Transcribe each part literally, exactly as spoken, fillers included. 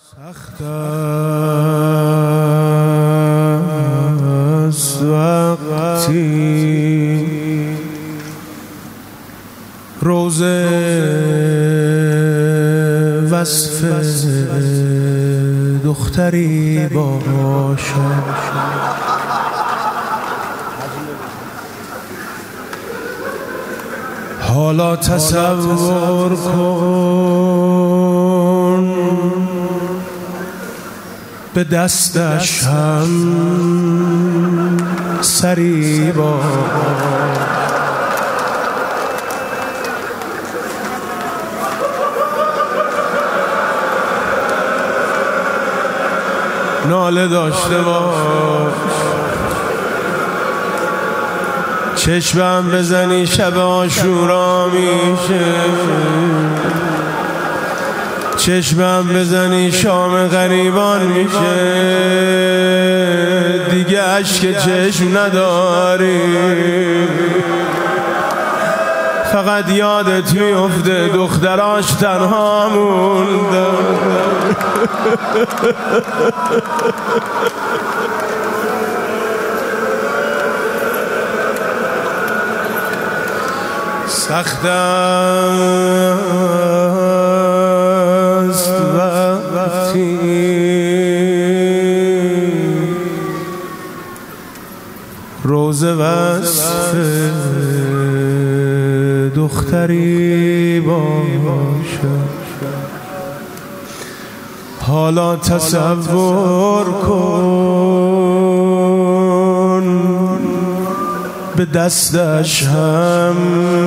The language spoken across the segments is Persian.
سخت است وقتی روزه وصف دختری باشد، حالا تصور کن به دستش هم سری باشد. ناله داشته باش، چشمم بزنی شب عاشورا میشه، چشمم بزنی شام غریبان میشه، دیگه اشک چشم نداری، فقط یادت میفته دختراش تنها مونده. سخت است وقتی روزه وصف دختری باشد، حالا تصور کن به دستش هم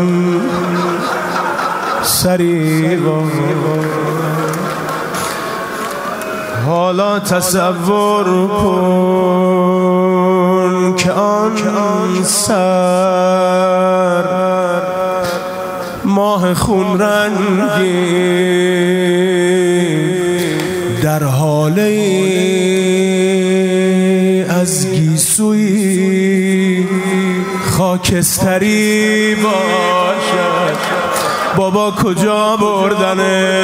سری باشد، حالا تصور کن که آن سر ماه خون رنگی در حاله از گیسوی خاکستری باشد. بابا کجا بردنه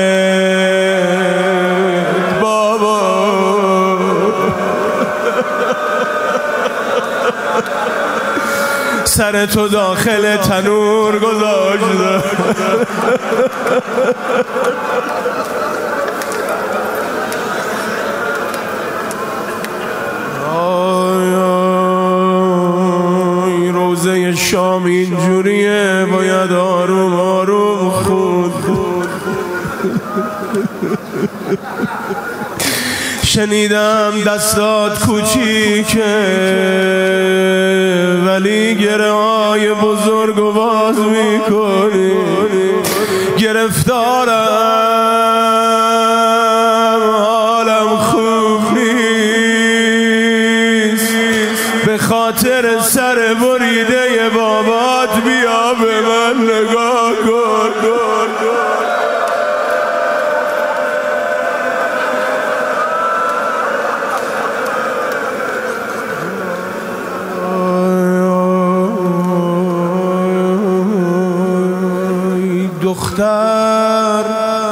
بابا؟ سر تو داخل تنور گذاشته، روزه شام اینجوریه، باید آروم آروم خود. شنیدم دستات کوچیکه ولی گره های بزرگ و باز میکنی، گرفتارم حالم خوب نیست، به خاطر سر بریده بابات بیا به من نگاه کن. دختر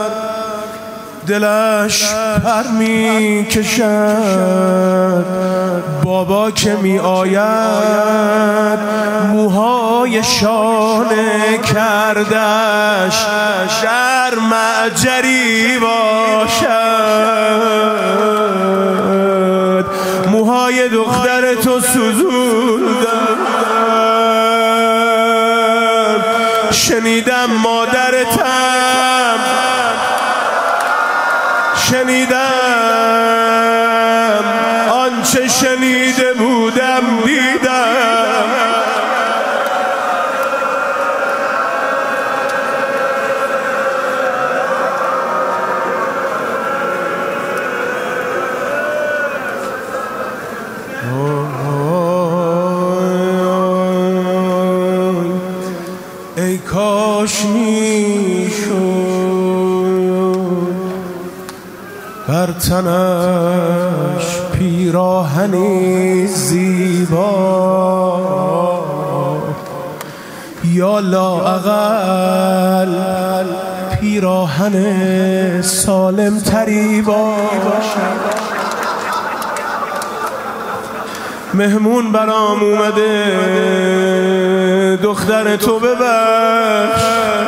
دلش پر می کشد، بابا که می آید موهای شانه کردش در معجری باشد. موهای دختر تو سوزوندم، شنیدم مادرتم، شنیدم آنچه شنیده بودم دیدم. ای کاش میشد بر تنش پیراهنی زیبا، یا لااقل پیراهن سالم تری باشد. مهمون برام اومده دختر تو ببخش،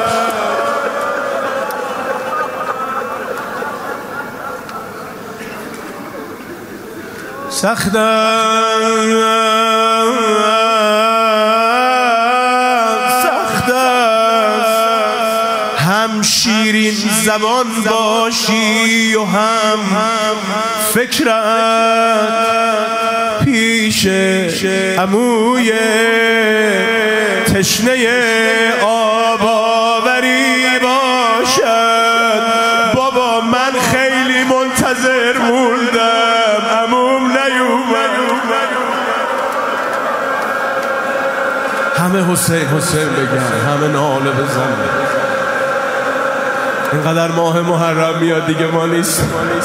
سخت سخت هم شیرین زبان باشی و هم فکرت پیش عموی تشنه آب آوری باشد. بابا من خیلی منتظر موندم، عموم نیومد. همه حسین حسین بگن، همه ناله بزن. اینقدر ماه محرم میاد دیگه ما نیست.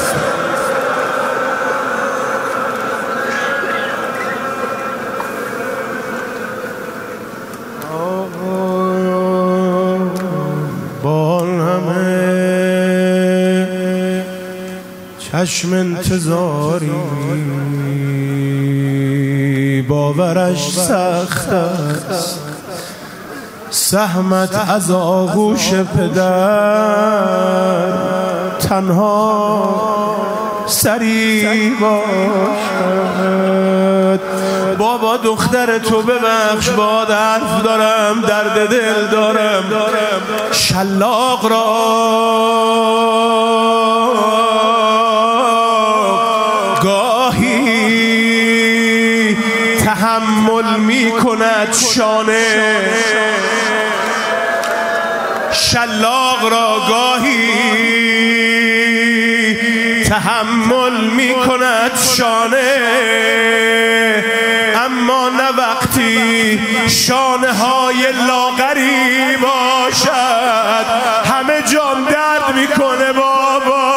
چشم انتظاری باورش سخت است، سهمت از آغوش پدر تنها سری باشد. بابا دختر تو ببخش، باد حرف دارم، درد دل دارم. شلاق را گاهی تحمل می کند شانه، شلاق را گاهی تحمل می کند شانه، اما نه وقتی شانه های لاغری باشد. همه جام درد می کنه بابا.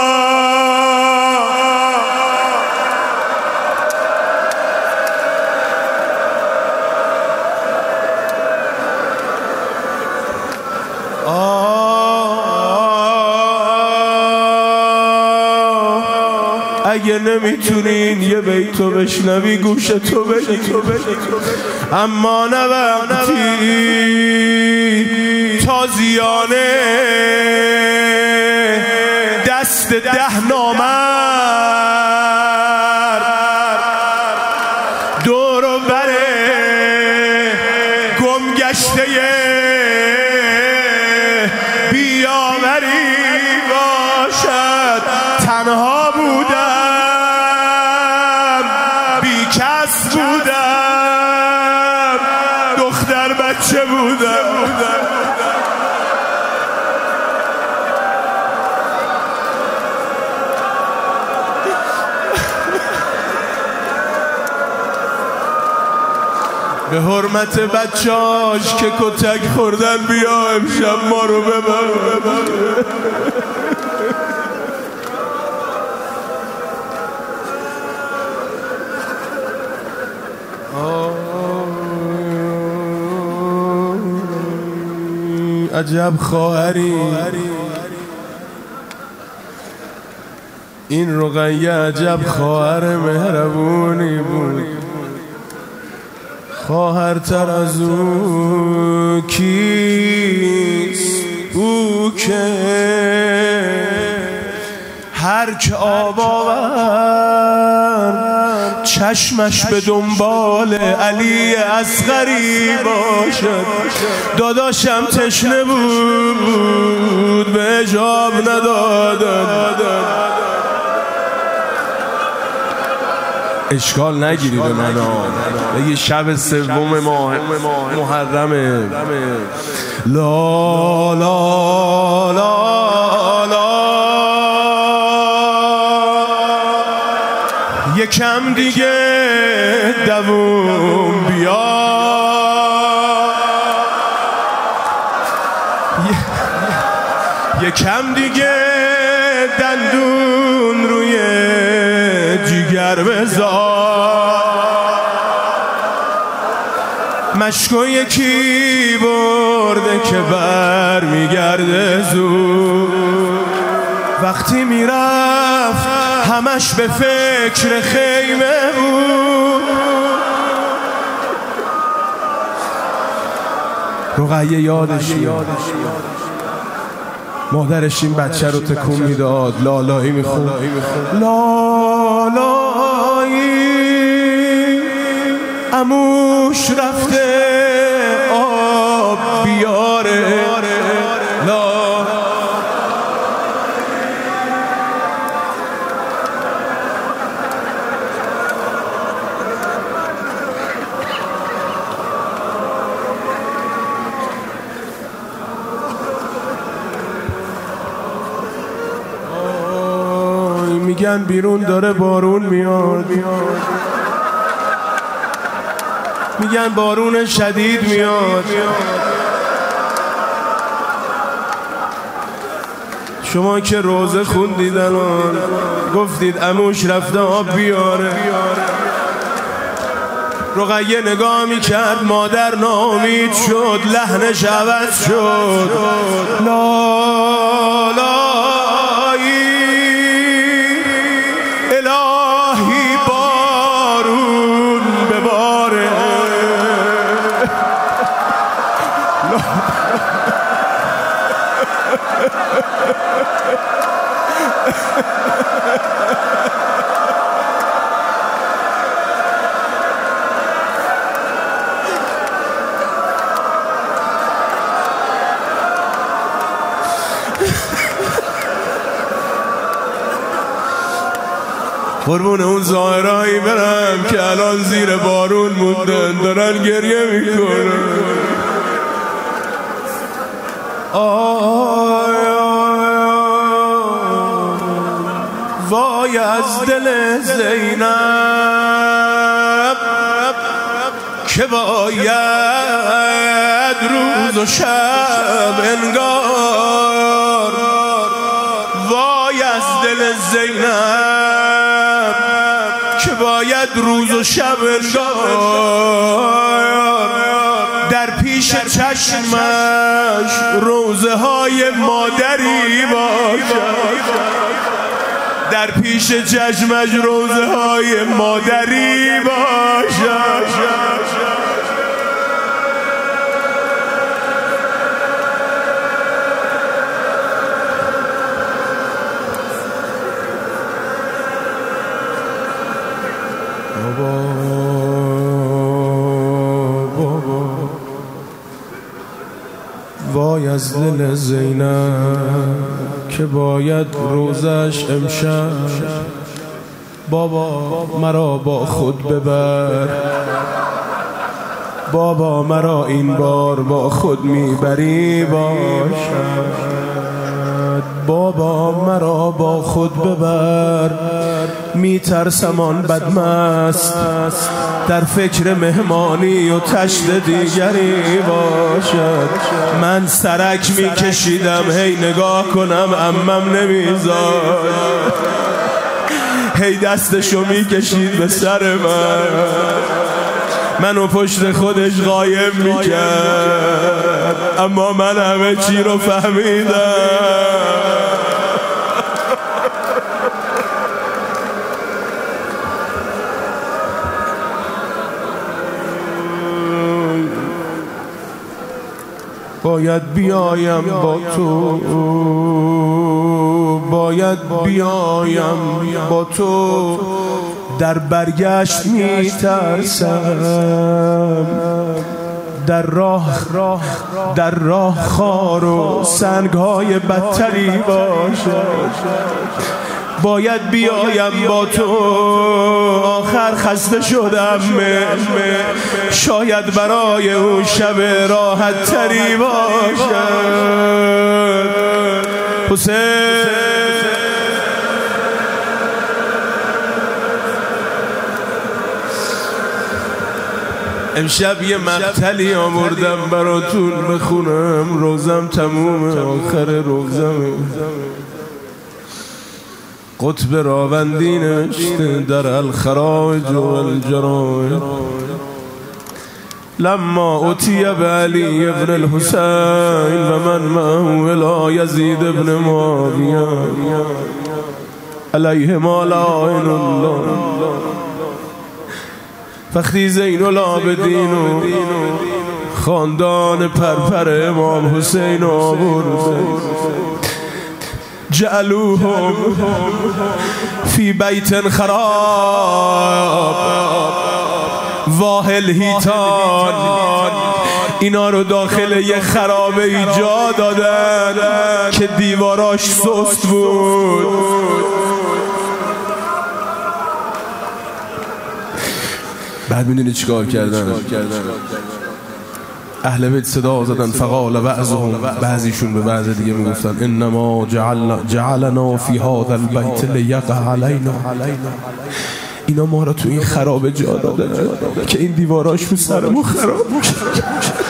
اگه نمیتونین یه بیتو بشنوی گوشتو بدی، اما نه وقتی تازیانه دست ده نامرد دور و بره گم گشته بیاوری باشد. تنها بودم، بی کس بودم، دختر بچه بودم. به حرمت بچه‌اش که کتک خوردن بیا امشب ما رو ببر. عجب خواهری این رقیه، عجب خواهر مهربونی بود. خواهرتر از او کیست؟ او که هر که آب آورد چشمش به دنبال علی اصغری باشد. داداشم تشنه بود به جاب ندادن. اشکال نگیری به من بگی شب سوم ماه محرمه. لا لا لا لا یکم دیگه دووم بیا، یکم دیگه دندون روی جیگر بذار، مشکو یکی بود مرده که بر میگرده زود. وقتی میرفت همش به فکر خیمه بود. رقیه یادش میاد مادرش این بچه رو تکون میداد، لالایی میخوند، لالایی عموش رفته آب بیاره. لا میگن بیرون داره بارون میاد، میگن بارون شدید میاد. شما که روزه خوندید الان گفتید عموش رفته آب بیاره. رقیه نگاه میکرد، مادر ناامید شد، لحنش عوض شد. لالایی الهی بارون بباره. قربون اون ظاهرایی برم که الان زیر بارون موندن، دارن گریه میکنن. آی وای از دل زینب که باید روز و شب انگار. وای از دل زینب که باید روز و شب انگار. در پیش چشمش روزه های مادری باشد، در پیش چشمش روزه های مادری باشد. وای از دل زینب که باید روزش امشب. بابا مرا با خود ببر، بابا مرا این بار با خود میبری باشد. بابا مرا با خود ببر، میترسم آن بدمست در فکر مهمانی و تشت دیگری باشد. من سرک میکشیدم هی نگاه کنم عمم نمیذاشت، هی دستشو میکشید به سر من، منو پشت خودش غایب میکرد، اما من همه چی رو فهمیدم. باید بیایم با تو، باید بیایم با تو، در برگشت میترسم، در راه در راه خار و سنگهای بدتری باشد. باید بیایم با تو، آخر خسته شدم، شاید برای اون شب راحت تری باشد. حسین امشب یه مقتلی آوردم براتون بخونم، روزم تمومه، آخر روزم. قطب راوندی نوشته در الخراج و الجراح، لما أتي بعلي ابن الحسين ومن معه إلى يزيد ابن معاوية علیهما لعن الله. وقتی زین العابدین و خاندان پرپر امام حسین آورد جعلوهم فی بیت خراب واهل هیتان، اینا رو داخل یه خرابه ایجاد دادن که دیواراش سست بود. بعد میدونی چیکار کردن؟ اهل بیت صدا زدن فقال بعضهم، بعضیشون به بعض دیگه میگفتن انما جعلنا جعلنا فی هذا البیت لیقع علینا، اینا ما رو تو این خرابه جا دادن که این دیواراش رو سرمون خراب میشه.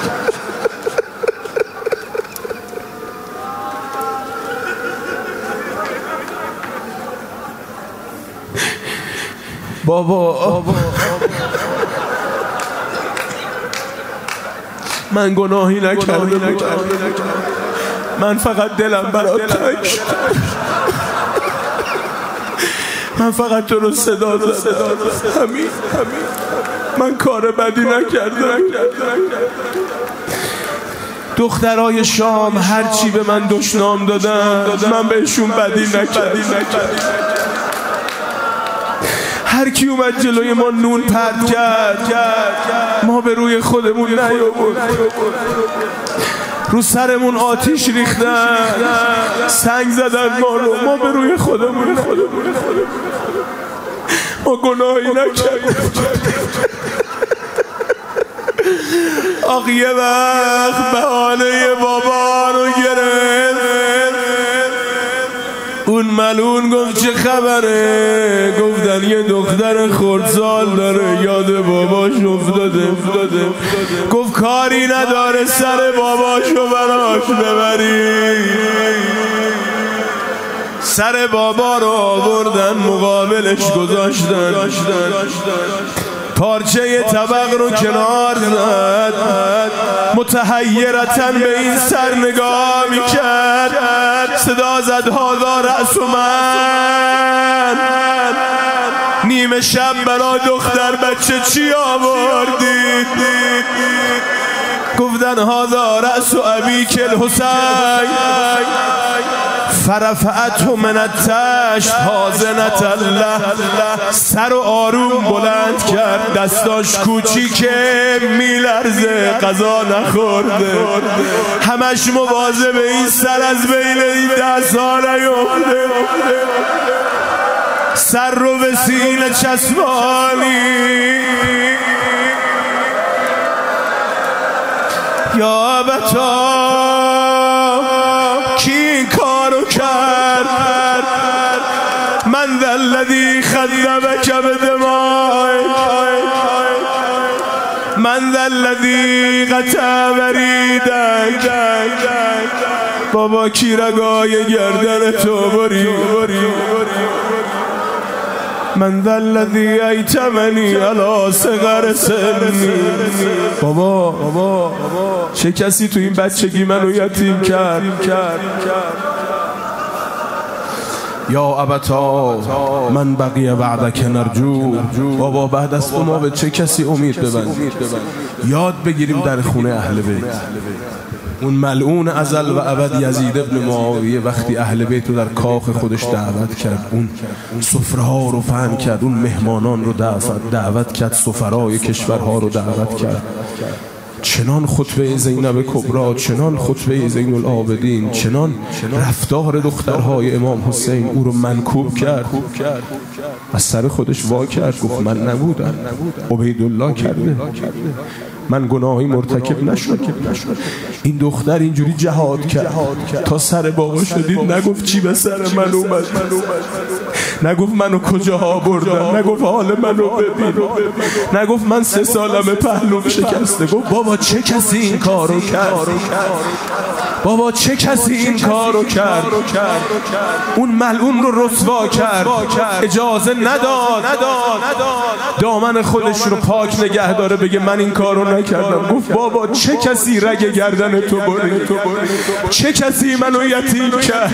بابا من گناهی نکرده بودم، من فقط دلم برات تنگ شد، من فقط تو رو صدا زدم، همین من کار بدی نکردم. دخترای شام هرچی به من دشنام دادن من بهشون بدی نکردم. هر کی اومد جلوی ما نون پرت کرد ما به روی خودمون نیاورد، رو سرمون آتیش ریختن، سنگ زدن ما رو، ما به روی خودمون ما گناهی نکردیم. آخ یه وقت بهانه بابا رو گرفت، اون ملون گفت چه خبره؟ گفتن یه دختر خردسال داره یاد باباش افتاده. گفت کاری نداره سر باباشو براش ببری. سر بابا رو آوردن مقابلش گذاشتن، پارچه طبق رو کنار زد، متحیرتن به این سر نگاه میکرد، صدا زد هادا رأس من، نیمه شب برا دختر بچه چی آوردید؟ گفتن هادا رأس ابیک الحسین فرفعته من التشت حازنة الله، سر و آروم بلند کرد، دستاش کوچیکه میلرزه، قضا نخورده، همش مواظب این سر از بین این دست ها نیفته، سر رو به سینه چسبانی. یا بتا کی این کارو کرد؟ من ذا الذی خذبک بدمائک، من ذا الذی قطع وریدک، بابا کی رگای گردن تو بری؟ من ذا الذی ایتمنی علی صغر سنی، بابا بابا چه کسی تو این بچگی منو یتیم کرد؟ یا ابتا من بقی بعدک نرجو، بابا بعد از تو ما به چه کسی امید ببندیم؟ یاد بگیریم در خونه اهل بیت. اون ملعون ازل و ابد یزید ابن معاویه وقتی اهل بیت رو در کاخ خودش دعوت کرد، اون سفره‌ها رو فهم کرد، اون مهمانان رو دعوت کرد، سفرای کشورها رو دعوت کرد، چنان خطبه زینب کبرا، چنان خطبه زین العابدین، چنان رفتار دخترهای امام حسین او رو منکوب کرد، از سر خودش وا کرد، گفت من نبودم، عبیدالله کرده، من گناهی مرتکب نشدم. این دختر اینجوری جهاد کرد تا سر بابا شدید، نگفت چی به سر من اومد، نگفت منو کجاها بردن، نگفت حال منو ببین، نگفت من سه سالم پهلوم شکسته، گفت بابا بابا چه کسی این کارو کرد؟ بابا چه کسی این کارو کرد؟ اون ملعون رو رسوا کرد، اجازه نداد دامن خودش رو پاک نگه داره بگه من این کارو نکردم. گفت بابا چه کسی رگ گردن تو برید؟ چه کسی منو یتیم کرد؟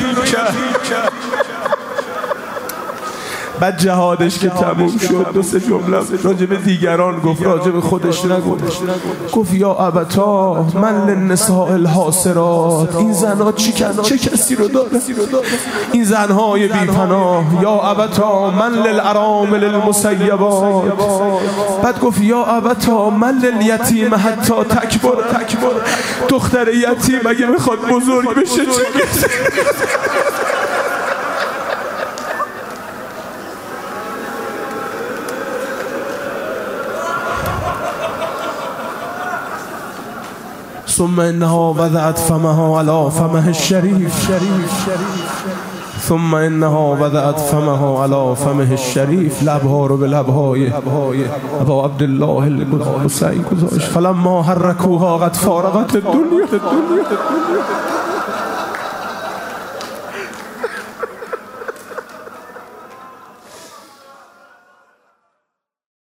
بعد جهادش که تموم شد دو سه جمله راجع به دیگران گفت، راجع به خودش نگفت. گفت یا ابتا من للنساء الحاصرات، این زنها چی چه کسی رو داره؟ این زنهای بی پناه. یا ابتا من للارامل المسیبات. بعد گفت یا ابتا من للیتیم حتی تکبر. دختر یتیم اگه میخواد بزرگ بشه چه؟ ثم انها وضعت فمها على فمه الشریف. ثم انها وضعت فمها على فمه الشریف. لبها رو به لبهای ابا عبدالله اللي گذاشت، حسین گذاشت. فلما حرکوها قد فارقت الدنیا.